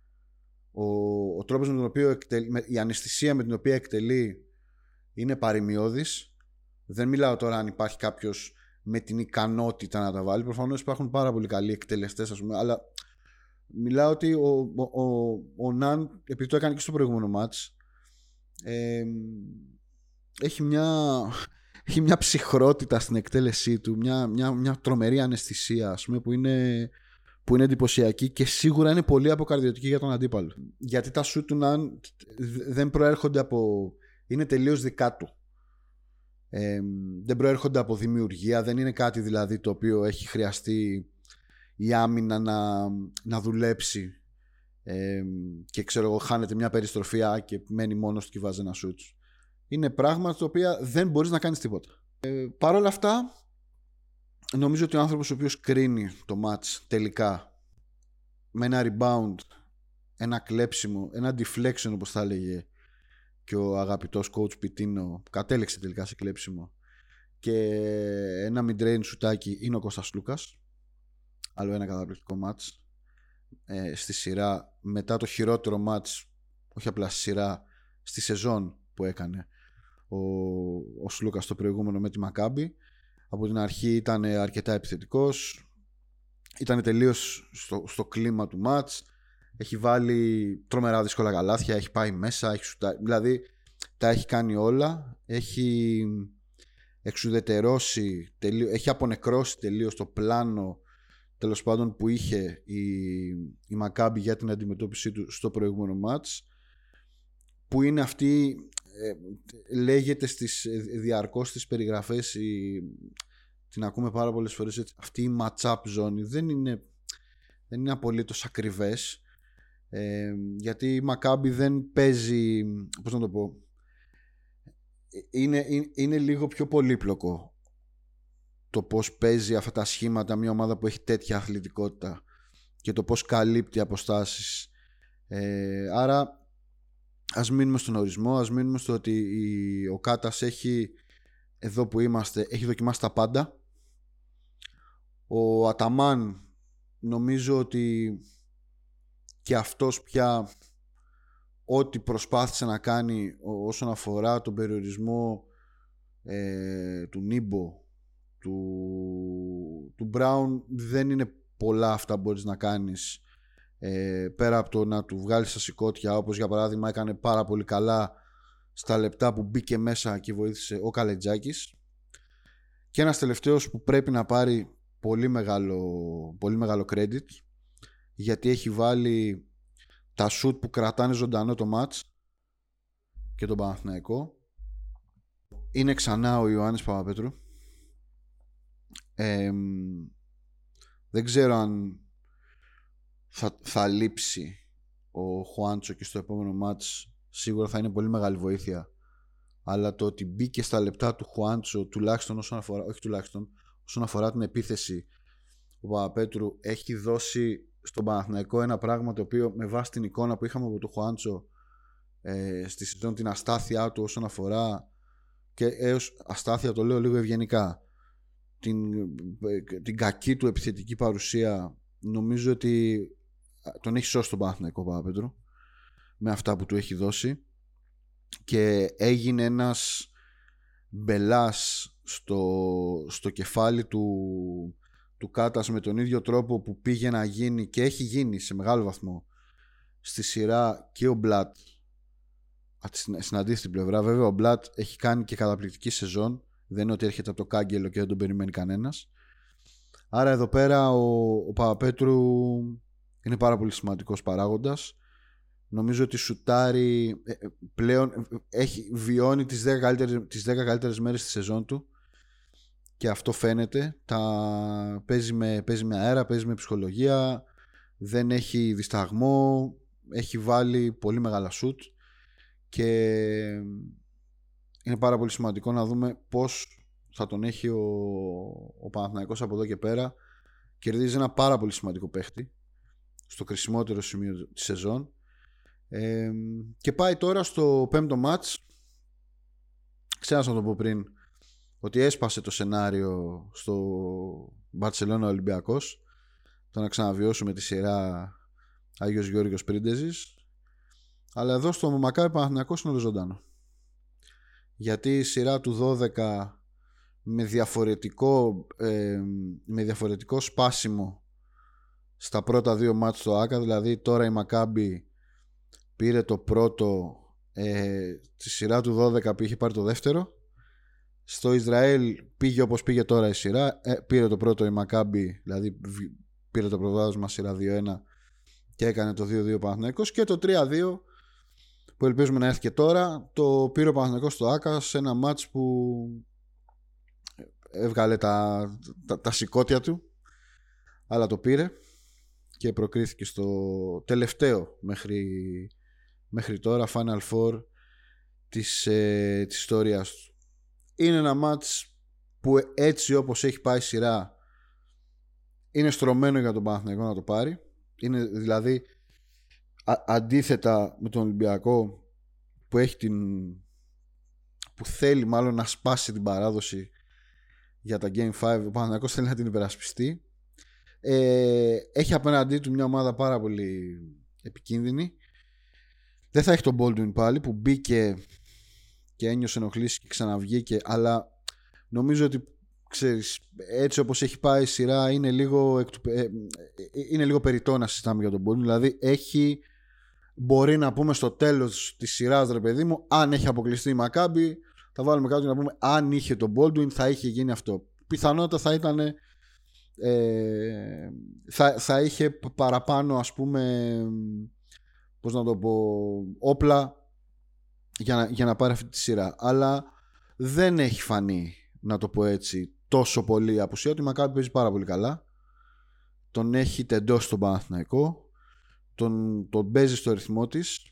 Ο, ο τρόπος με τον οποίο εκτελεί, με, η αναισθησία με την οποία εκτελεί είναι παρημιώδης. Δεν μιλάω τώρα αν υπάρχει κάποιος με την ικανότητα να τα βάλει. Προφανώς υπάρχουν πάρα πολύ καλοί εκτελεστές, ας πούμε, αλλά μιλάω ότι ο, ο, ο, ο Ναν, επειδή το έκανε και στο προηγούμενο μάτς, ε, έχει μια, έχει μια ψυχρότητα στην εκτέλεσή του, μια, μια, μια τρομερή αναισθησία, ας πούμε, που είναι, που είναι εντυπωσιακή και σίγουρα είναι πολύ αποκαρδιωτική για τον αντίπαλο. Γιατί τα σουτ του Ναν δεν προέρχονται από... είναι τελείως δικά του. Ε, δεν προέρχονται από δημιουργία, δεν είναι κάτι δηλαδή το οποίο έχει χρειαστεί η άμυνα να, να δουλέψει ε, και ξέρω εγώ χάνεται μια περιστροφία και μένει μόνος του και βάζει ένα σουτ. Είναι πράγματα τα οποία δεν μπορείς να κάνεις τίποτα. Ε, Παρ' όλα αυτά νομίζω ότι ο άνθρωπος ο οποίος κρίνει το match τελικά με ένα rebound, ένα κλέψιμο, ένα deflection όπως θα έλεγε και ο αγαπητός coach Πιτίνο, κατέληξε τελικά σε κλέψιμο, και ένα mid-range σουτάκι είναι ο Κώστας Λούκας. Άλλο ένα καταπληκτικό match ε, στη σειρά, μετά το χειρότερο match, όχι απλά στη σειρά, στη σεζόν που έκανε ο, ο Σλούκας το προηγούμενο με τη Μακάμπι. Από την αρχή ήταν αρκετά επιθετικός, ήταν τελείως στο, στο κλίμα του match. Έχει βάλει τρομερά δύσκολα καλάθια, έχει πάει μέσα, έχει σουτά, δηλαδή τα έχει κάνει όλα. Έχει εξουδετερώσει, τελείω, έχει απονεκρώσει τελείως το πλάνο, τέλος πάντων, που είχε η, η Μακάμπι για την αντιμετώπιση του στο προηγούμενο μάτς, που είναι αυτή, ε, λέγεται στις διαρκώς στις περιγραφές, η, την ακούμε πάρα πολλές φορές έτσι, αυτή η match-up ζώνη δεν είναι, δεν είναι απολύτως ακριβές, ε, γιατί η Μακάμπι δεν παίζει, πώς να το πω, είναι, είναι, είναι λίγο πιο πολύπλοκο το πώς παίζει αυτά τα σχήματα μια ομάδα που έχει τέτοια αθλητικότητα και το πώς καλύπτει αποστάσεις. Ε, άρα ας μείνουμε στον ορισμό, ας μείνουμε στο ότι η, ο Κάτας έχει, εδώ που είμαστε, έχει δοκιμάσει τα πάντα. Ο Αταμάν νομίζω ότι και αυτός πια ό,τι προσπάθησε να κάνει όσον αφορά τον περιορισμό ε, του Νίμπο, του, του Μπράουν, δεν είναι πολλά αυτά που μπορείς να κάνεις ε, πέρα από το να του βγάλεις στα σηκώτια, όπως για παράδειγμα έκανε πάρα πολύ καλά στα λεπτά που μπήκε μέσα και βοήθησε ο Καλετζάκης. Και ένας τελευταίος που πρέπει να πάρει πολύ μεγάλο, πολύ μεγάλο credit, γιατί έχει βάλει τα shoot που κρατάνε ζωντανό το match και τον Παναθηναϊκό, είναι ξανά ο Ιωάννης Παπαπέτρου. Ε, δεν ξέρω αν θα, θα λείψει ο Χουάντσο και στο επόμενο μάτς, σίγουρα θα είναι πολύ μεγάλη βοήθεια, αλλά το ότι μπήκε στα λεπτά του Χουάντσο, τουλάχιστον όσον αφορά, όχι τουλάχιστον όσον αφορά την επίθεση, ο Παπαπέτρου έχει δώσει στον Παναθηναϊκό ένα πράγμα το οποίο, με βάση την εικόνα που είχαμε από τον Χουάντσο ε, στη σεζόν, την αστάθειά του όσον αφορά, και έως αστάθεια το λέω λίγο ευγενικά, την, την κακή του επιθετική παρουσία, νομίζω ότι τον έχει σώσει τον Παναθηναϊκό Παπαπέτρου με αυτά που του έχει δώσει, και έγινε ένας μπελάς στο, στο κεφάλι του, του Κάτας, με τον ίδιο τρόπο που πήγε να γίνει και έχει γίνει σε μεγάλο βαθμό στη σειρά και ο Μπλατ στην αντίθετη πλευρά. Βέβαια ο Μπλατ έχει κάνει και καταπληκτική σεζόν, δεν είναι ότι έρχεται από το κάγκελο και δεν τον περιμένει κανένας. Άρα εδώ πέρα ο, ο Παπαπέτρου είναι πάρα πολύ σημαντικός παράγοντας. Νομίζω ότι σουτάρει πλέον, έχει, βιώνει τις δέκα καλύτερες, τις δέκα καλύτερες μέρες στη σεζόν του, και αυτό φαίνεται. Τα, παίζει, με, παίζει με αέρα, παίζει με ψυχολογία, δεν έχει δισταγμό, έχει βάλει πολύ μεγάλα σουτ, και είναι πάρα πολύ σημαντικό να δούμε πώς θα τον έχει ο, ο Παναθηναϊκός από εδώ και πέρα. Κερδίζει ένα πάρα πολύ σημαντικό παίχτη στο κρισιμότερο σημείο της σεζόν, ε, και πάει τώρα στο πέμπτο μάτς. Ξέχασα να το πω πριν ότι έσπασε το σενάριο στο Μπαρσελόνα Ολυμπιακός. το να ξαναβιώσουμε τη σειρά Άγιος Γεώργιος Πρίντεζης. Αλλά εδώ στο Μακάμπι Παναθηναϊκός είναι όλο ζωντανό. Γιατί η σειρά του δώδεκα με διαφορετικό, ε, με διαφορετικό σπάσιμο στα πρώτα δύο μάτς στο Άκα, δηλαδή τώρα η Μακάμπι πήρε το πρώτο, ε, τη σειρά του δώδεκα που είχε πάρει το δεύτερο. Στο Ισραήλ πήγε όπως πήγε τώρα η σειρά, ε, πήρε το πρώτο η Μακάμπι, δηλαδή πήρε το προβάδισμα σειρά δύο ένα και έκανε το δύο δύο Παναθηναϊκός, και το τρία δύο που ελπίζουμε να έρθει και τώρα το πήρε ο Παναθηναϊκός στο Άκα σε ένα μάτς που έβγαλε τα, τα, τα σηκώτια του, αλλά το πήρε και προκρίθηκε στο τελευταίο μέχρι, μέχρι τώρα Final Four της, ε, της ιστορίας του. Είναι ένα μάτς που έτσι όπως έχει πάει η σειρά είναι στρωμένο για τον Παναθηναϊκό να το πάρει. Είναι δηλαδή α, αντίθετα με τον Ολυμπιακό που έχει την, που θέλει μάλλον να σπάσει την παράδοση για τα Game πέντε, ο Παναθηναϊκός θέλει να την υπερασπιστεί. Ε, έχει απέναντί του μια ομάδα πάρα πολύ επικίνδυνη. Δεν θα έχει τον Baldwin πάλι που μπήκε και ένιωσε ενοχλήσεις και ξαναβγήκε, αλλά νομίζω ότι ξέρεις, έτσι όπως έχει πάει η σειρά είναι λίγο, ε, είναι λίγο περιττό να συζητάμε για τον Baldwin. Δηλαδή έχει, μπορεί να πούμε στο τέλος της σειράς, ρε παιδί μου, αν έχει αποκλειστεί η Μακάμπι, θα βάλουμε κάτω να πούμε αν είχε τον Baldwin θα είχε γίνει αυτό. Πιθανότατα θα ήταν ε, θα, θα είχε παραπάνω, ας πούμε, πώς να το πω, όπλα για να, για να πάρει αυτή τη σειρά. Αλλά δεν έχει φανεί, να το πω έτσι, τόσο πολύ απουσία. Ότι η Μακάμπι παίζει πάρα πολύ καλά, τον έχει τεντώσει τον Παναθηναϊκό, τον, τον παίζει στο ρυθμό της.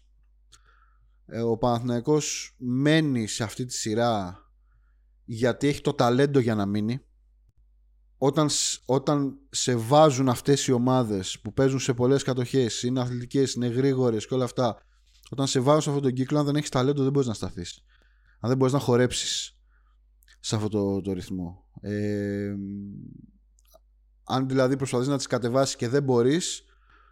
Ο Παναθηναϊκός μένει σε αυτή τη σειρά γιατί έχει το ταλέντο για να μείνει. Όταν, όταν σε βάζουν αυτές οι ομάδες που παίζουν σε πολλές κατοχές, είναι αθλητικές, είναι γρήγορες και όλα αυτά, όταν σε βάζουν σε αυτόν τον κύκλο, αν δεν έχεις ταλέντο δεν μπορείς να σταθείς, αν δεν μπορείς να χορέψεις σε αυτό το, το ρυθμό. ε, Αν δηλαδή προσπαθείς να τις κατεβάσεις και δεν μπορείς,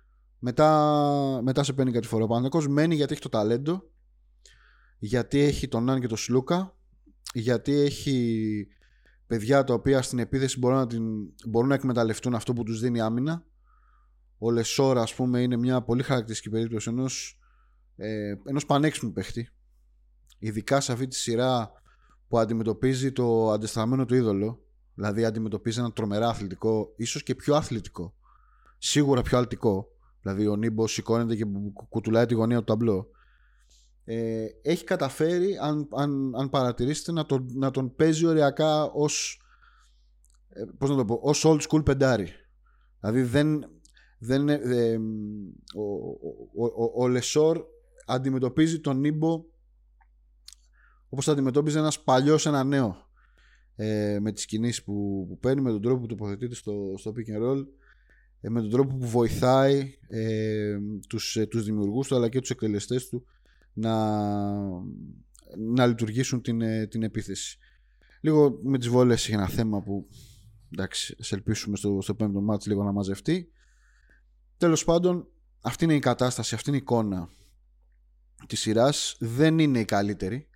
μετά, μετά σε παίρνει κάτι φορά. Ο Παναθηναϊκός μένει γιατί έχει το ταλέντο, γιατί έχει τον Ναν και τον Σλούκα, γιατί έχει παιδιά τα οποία στην επίθεση μπορούν να, την, μπορούν να εκμεταλλευτούν αυτό που τους δίνει άμυνα. Ο Λεσόρα, ας πούμε, είναι μια πολύ χαρακτηριστική περίπτωση ενός, ε, ενός πανέξυπνου παίχτη, ειδικά σε αυτή τη σειρά που αντιμετωπίζει το αντεστραμμένο του είδωλο. Δηλαδή αντιμετωπίζει ένα τρομερά αθλητικό, ίσως και πιο αθλητικό, σίγουρα πιο αλτικό. Δηλαδή ο Νίμπο σηκώνεται και κουτουλάει τη γωνία του ταμπλό. Ε, έχει καταφέρει, αν, αν, αν παρατηρήσετε, να τον, να τον παίζει οριακά ως, ε, πώς να το πω, ως old school πεντάρι. Δηλαδή δεν, δεν ε, ο, ο, ο, ο Λεσόρ αντιμετωπίζει τον Νίμπο όπως θα αντιμετώπιζε ένας παλιός ένα νέο, ε, με τις κινήσεις που, που παίρνει, με τον τρόπο που τοποθετείται στο, στο pick and roll, ε, με τον τρόπο που βοηθάει ε, τους, ε, τους δημιουργούς του αλλά και τους εκτελεστές του να, να λειτουργήσουν την, την επίθεση. Λίγο με τις βόλες έχει ένα θέμα που, εντάξει, σε ελπίσουμε στο, στο πέμπτο μάτς λίγο να μαζευτεί. Τέλος πάντων, αυτή είναι η κατάσταση, αυτή είναι η εικόνα της σειράς. Δεν είναι η καλύτερη.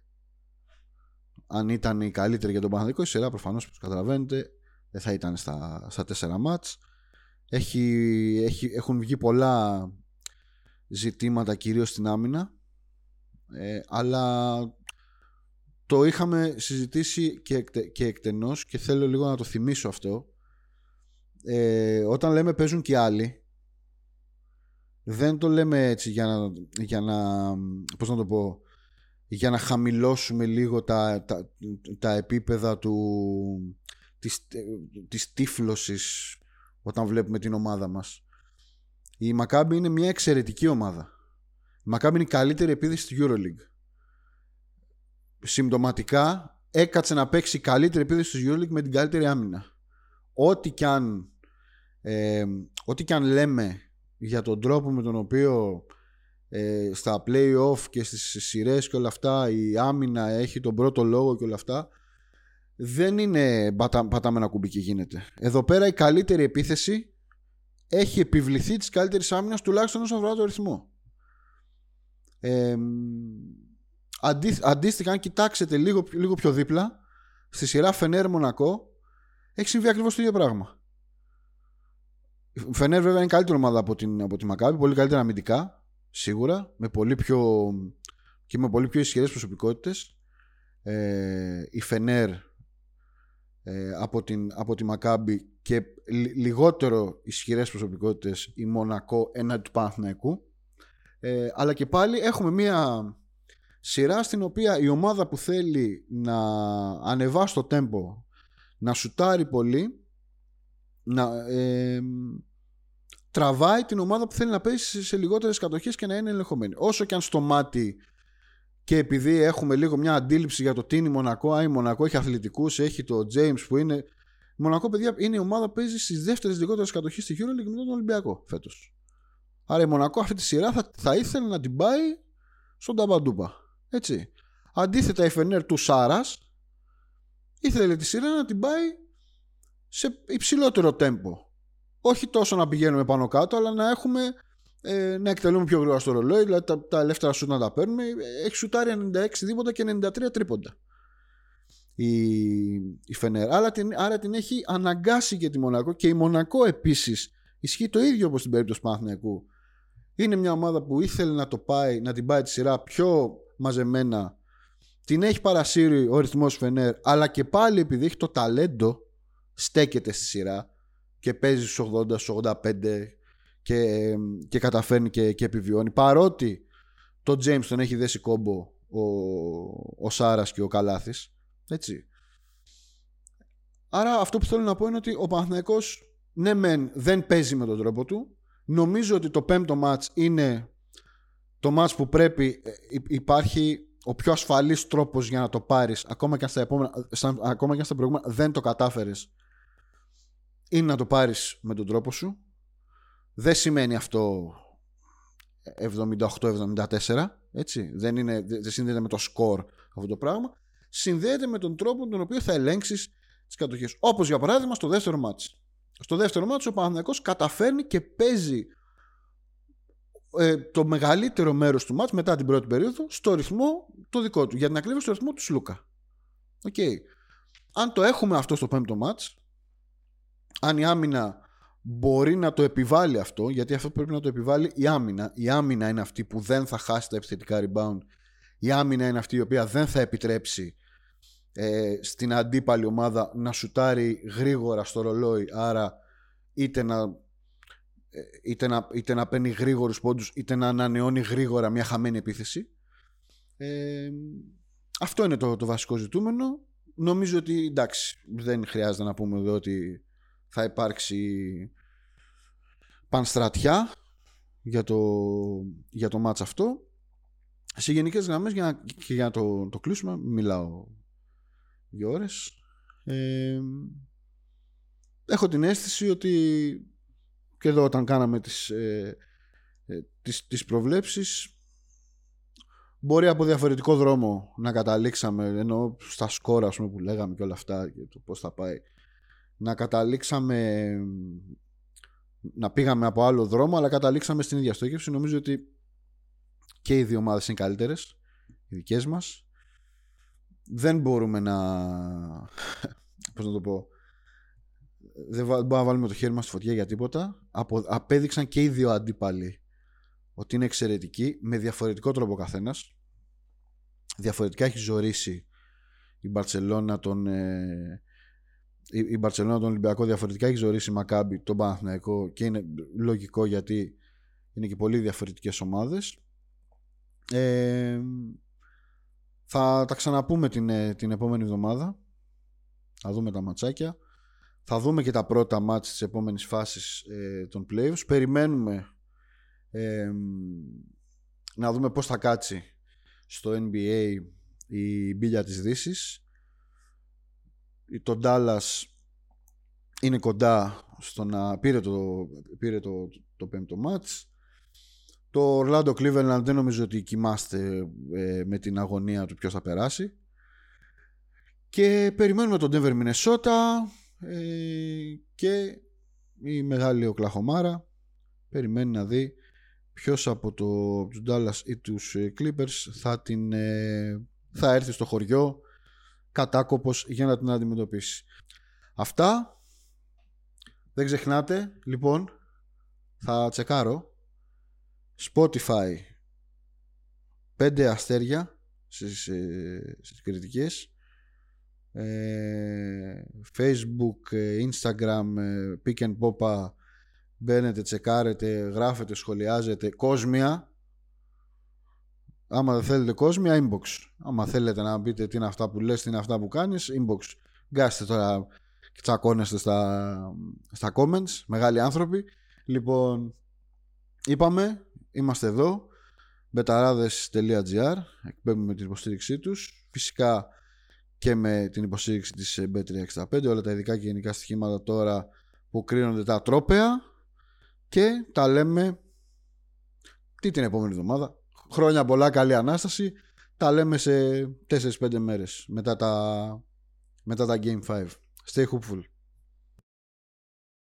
Αν ήταν η καλύτερη για τον Παναθηναϊκό, η σειρά προφανώς, όπως καταλαβαίνετε, δεν θα ήταν στα, στα τέσσερα μάτς. Έχει, έχει, έχουν βγει πολλά ζητήματα, κυρίως στην άμυνα, ε, αλλά το είχαμε συζητήσει και, εκτε, και εκτενώς και θέλω λίγο να το θυμίσω αυτό. Ε, όταν λέμε παίζουν και άλλοι, δεν το λέμε έτσι για να, για να, πώς να το πω, για να χαμηλώσουμε λίγο τα, τα, τα επίπεδα του, της, της τύφλωσης όταν βλέπουμε την ομάδα μας. Η Μακάμπι είναι μια εξαιρετική ομάδα. Η Μακάμπι είναι η καλύτερη επίθεση του EuroLeague. Συμπτωματικά έκατσε να παίξει η καλύτερη επίθεση του EuroLeague με την καλύτερη άμυνα. Ό,τι κι αν, ε, ό,τι κι αν λέμε για τον τρόπο με τον οποίο ε, στα play-off και στις σειρές και όλα αυτά η άμυνα έχει τον πρώτο λόγο και όλα αυτά, δεν είναι πατά, πατάμε ένα κουμπί και γίνεται. Εδώ πέρα η καλύτερη επίθεση έχει επιβληθεί της καλύτερης άμυνας, τουλάχιστον όσον αφορά το ρυθμό. Ε, αντί, αντίστοιχα, αν κοιτάξετε λίγο, λίγο πιο δίπλα, στη σειρά Φενέρ Μονακό, έχει συμβεί ακριβώς το ίδιο πράγμα. Η Φενέρ βέβαια είναι καλύτερη ομάδα από, την, από τη Μακάμπι, πολύ καλύτερα αμυντικά, σίγουρα, με πολύ πιο, και με πολύ πιο ισχυρές προσωπικότητες. Ε, η Φενέρ ε, από, την, από τη Μακάμπι και λι, λιγότερο ισχυρές προσωπικότητες η Μονακό έναντι του Παναθηναϊκού. Ε, αλλά και πάλι έχουμε μια σειρά στην οποία η ομάδα που θέλει να ανεβάσει το τέμπο, να σουτάρει πολύ, να ε, τραβάει την ομάδα που θέλει να πέσει σε λιγότερες κατοχές και να είναι ελεγχομένη. Όσο και αν στο μάτι, και επειδή έχουμε λίγο μια αντίληψη για το τι είναι η Μονακό, α, η Μονακό έχει αθλητικούς, έχει το James που είναι. Η Μονακό, παιδιά, είναι η ομάδα που παίζει στις δεύτερες λιγότερες κατοχές στη EuroLeague με τον Ολυμπιακό φέτος. Άρα η Μονακό αυτή τη σειρά θα, θα ήθελε να την πάει στον Ταμπαντούπα. Έτσι. Αντίθετα η Φενέρ του Σάρας ήθελε τη σειρά να την πάει σε υψηλότερο τέμπο. Όχι τόσο να πηγαίνουμε πάνω κάτω, αλλά να έχουμε ε, να εκτελούμε πιο γρήγορα στο ρολόι, δηλαδή τα, τα ελεύθερα σουτ να τα παίρνουμε. Έχει σουτάρει ενενήντα έξι δίποτα και ενενήντα τρία τρίποντα η, η Φενέρ. Άρα την, άρα την έχει αναγκάσει και τη Μονακό, και η Μονακό επίσης ισχύει το ίδιο όπως στην περίπτωση του Παναθηναϊκού. Είναι μια ομάδα που ήθελε να το πάει, να την πάει τη σειρά πιο μαζεμένα. Την έχει παρασύρει ο ρυθμός Φενέρ, αλλά και πάλι επειδή έχει το ταλέντο, στέκεται στη σειρά και παίζει στους ογδόντα, στους ογδόντα πέντε και, και καταφέρνει και, και επιβιώνει. Παρότι το James τον έχει δέσει κόμπο ο, ο Σάρας και ο Καλάθης. Έτσι. Άρα αυτό που θέλω να πω είναι ότι ο Παναθηναϊκός, ναι μεν δεν παίζει με τον τρόπο του. Νομίζω ότι το πέμπτο μάτς είναι το μάτς που πρέπει, υπάρχει ο πιο ασφαλής τρόπος για να το πάρεις, ακόμα και αν στα, επόμενα, στα, ακόμα και αν στα προηγούμενα δεν το κατάφερες, είναι να το πάρεις με τον τρόπο σου. Δεν σημαίνει αυτό εβδομήντα οκτώ εβδομήντα τέσσερα, έτσι. Δεν, είναι, δεν συνδέεται με το σκορ αυτό το πράγμα. Συνδέεται με τον τρόπο τον οποίο θα ελέγξεις τις κατοχές. Όπως για παράδειγμα στο δεύτερο μάτς. Στο δεύτερο μάτς ο Παναθηναϊκός καταφέρνει και παίζει ε, το μεγαλύτερο μέρος του μάτς μετά την πρώτη περίοδο στο ρυθμό το δικό του. Για την ακρίβεια, στο ρυθμό του Σλούκα. Okay. Αν το έχουμε αυτό στο πέμπτο μάτς, αν η άμυνα μπορεί να το επιβάλλει αυτό, γιατί αυτό πρέπει να το επιβάλλει η άμυνα. Η άμυνα είναι αυτή που δεν θα χάσει τα επιθετικά rebound. Η άμυνα είναι αυτή η οποία δεν θα επιτρέψει ε, στην αντίπαλη ομάδα να σουτάρει γρήγορα στο ρολόι. Άρα είτε να, είτε να, είτε να παίρνει γρήγορους πόντους, είτε να ανανεώνει γρήγορα μια χαμένη επίθεση. Ε, αυτό είναι το, το βασικό ζητούμενο. Νομίζω ότι εντάξει, δεν χρειάζεται να πούμε εδώ ότι θα υπάρξει πανστρατιά για το, για το μάτς αυτό. Σε γενικές γραμμές, για να, και για να το, το κλείσουμε, μιλάω δύο ώρες. Ε, έχω την αίσθηση ότι και εδώ όταν κάναμε τις, ε, ε, τις, τις προβλέψεις, μπορεί από διαφορετικό δρόμο να καταλήξαμε, ενώ στα σκόρα ας πούμε, που λέγαμε και όλα αυτά και το πώς θα πάει, να καταλήξαμε, να πήγαμε από άλλο δρόμο, αλλά καταλήξαμε στην ίδια στόχευση. Νομίζω ότι και οι δύο ομάδες είναι καλύτερες, οι δικές μας. Δεν μπορούμε να, πώς να το πω, δεν μπορούμε να βάλουμε το χέρι μας στη φωτιά για τίποτα. Απο, απέδειξαν και οι δύο αντίπαλοι ότι είναι εξαιρετικοί, με διαφορετικό τρόπο καθένας. Διαφορετικά έχει ζωρίσει η Μπαρτσελώνα τον, ε, η, η Μπαρτσελώνα τον Ολυμπιακό, διαφορετικά έχει ζωρίσει η Μακάμπι τον Παναθηναϊκό, και είναι λογικό γιατί είναι και πολύ διαφορετικές ομάδες. Ε, θα τα ξαναπούμε την, την επόμενη εβδομάδα. Θα δούμε τα ματσάκια. Θα δούμε και τα πρώτα μάτς της επόμενης φάσης ε, των playoffs. Περιμένουμε ε, να δούμε πώς θα κάτσει στο N B A η μπίλια της Δύσης. Το Dallas είναι κοντά στο να πήρε το, πήρε το, το πέμπτο μάτς. Το Orlando Cleveland δεν νομίζω ότι κοιμάστε ε, με την αγωνία του ποιος θα περάσει. Και περιμένουμε τον Denver Minnesota ε, και η μεγάλη Οκλαχομάρα περιμένει να δει ποιος από το, τους Dallas ή τους Clippers θα, την, θα έρθει στο χωριό κατάκοπος για να την αντιμετωπίσει. Αυτά. Δεν ξεχνάτε, λοιπόν, θα τσεκάρω Spotify πέντε αστέρια στις, στις κριτικές, ε, Facebook, Instagram, Pick and Popa, μπαίνετε, τσεκάρετε, γράφετε, σχολιάζετε. Κόσμια, άμα δεν θέλετε κόσμια, inbox. Άμα θέλετε να πείτε τι είναι αυτά που λες, τι είναι αυτά που κάνεις, inbox. Γκάστε τώρα και τσακώνεστε στα, στα comments, μεγάλοι άνθρωποι. Λοιπόν, είπαμε, είμαστε εδώ, μπεταράδες τελεία τζι άρ, εκπέμπουμε την υποστήριξή τους, φυσικά και με την υποστήριξη της μπετ τριακόσια εξήντα πέντε, όλα τα ειδικά και γενικά στοιχήματα τώρα που κρίνονται τα τρόπαια, και τα λέμε τι την επόμενη εβδομάδα. Χρόνια πολλά, καλή Ανάσταση. Τα λέμε σε τέσσερις πέντε μέρες μετά τα, μετά τα Game πέντε. Stay hopeful.